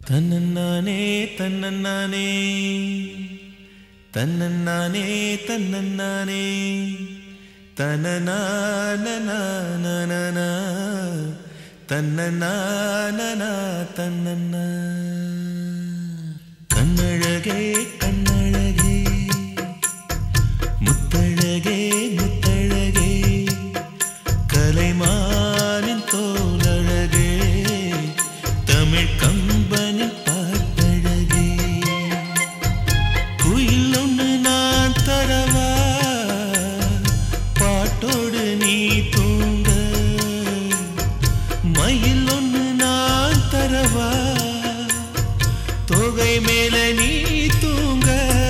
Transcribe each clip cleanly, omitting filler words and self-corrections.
தன்னன்னானே தன்னன்னானே தன்னன்னானே தன்னன்னானே தனநானநானனா தன்னநானனா தன்னன்னா கண்ணழகே கண்ணழகே முத்தழகே முத்தழகே கலைமானின் தோலழகே தமிழ் கம்பனின் பாட்டழகே குயில் ஒன்று நான் தரவா பாட்டோடு நீ தூங்க மயில் ஒன்று நான் தரவா தொகை மேல நீ தூங்க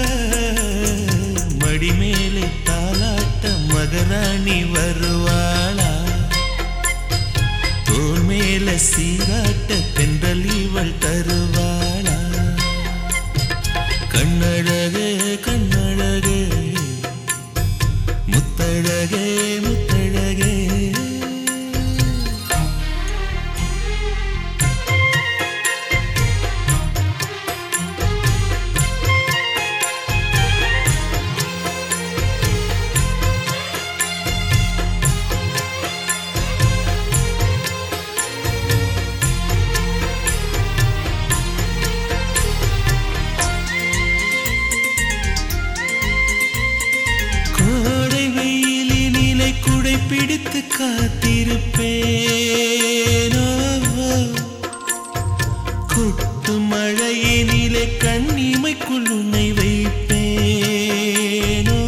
மடி மேலே தாலாட்ட மகராணி வருவாளா தோல் மேல சீராட்ட தென்றல் இவள் தருவாளா கண்ணழகே கண்ணழகே முத்தழகே முத்தழகே பிடித்து காத்திருப்பேனோ கொட்டு மழையினிலே கண்ணிமைக்குள் உன்னை வைப்பேனோ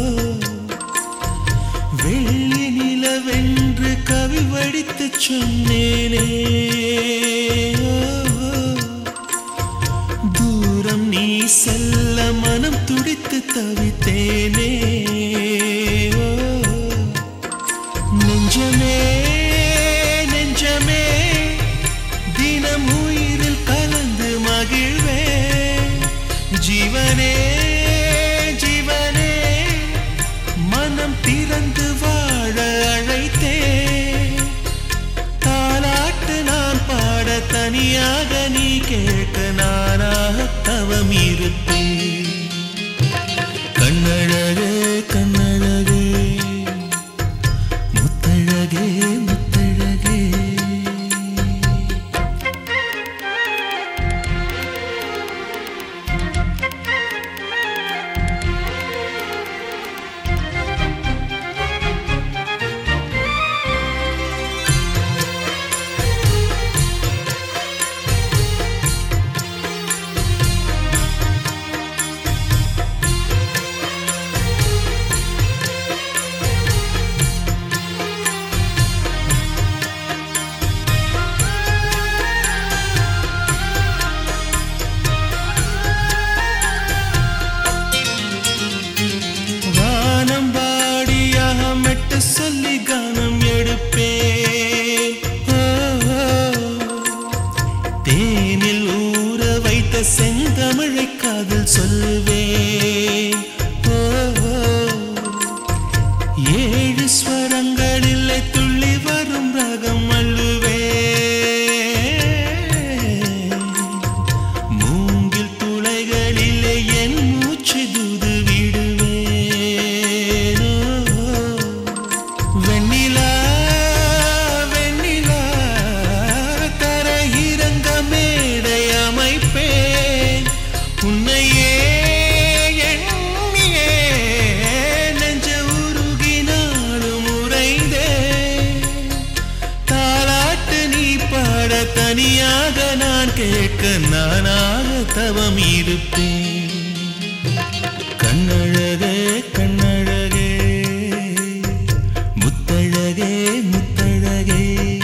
வெள்ளி நிலவென்று கவி வடித்து சொன்னேனே தூரம் நீ செல்ல மனம் துடித்து தவித்தேனே நெஞ்சமே நெஞ்சமே தினம் உயிரில் கலந்து மகிழ்வே ஜீவனே ஜீவனே மனம் திறந்து வாழ அழைத்தே தாலாட்டு நான் பாட தனியாக நீ கேட்க நானாக தவம் இருப்பேன் கண்ணழகே கண்ணழகே முத்தழகே முத்தழகே சொல்லி கானம் எடுப்பேன் தேனில் ஊற வைத்த செந்தமிழை காதல் சொல்லுவேன் ஏழு ஸ்வரங்களில் துள்ளி வரும் ரகம் அள்ளுவேன் மூங்கில் துளைகளிலே என் மூச்சு தூது உன்னையே எண்ணியே நெஞ்ச உருகினாலும் உறைந்தே தாலாட்டு நீ பாட தனியாக நான் கேட்க நானாக தவம் இருப்பேன் கண்ணழகே கண்ணழகே முத்தழகே முத்தழகே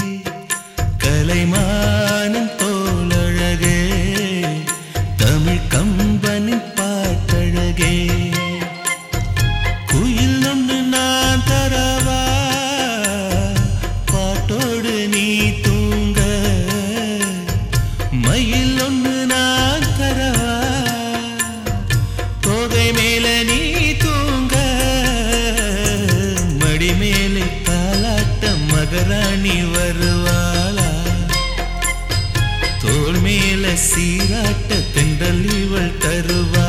கலைமானம் தோலழகே தமிழ் கம்பனின் பாட்டழகே குயில் ஒன்று நான் தரவா பாட்டோடு நீ தூங்க மயில் ஒன்று நான் தரவா தொகை மேல நீ தூங்க சீராட்ட தென்றல் இவள் தருவா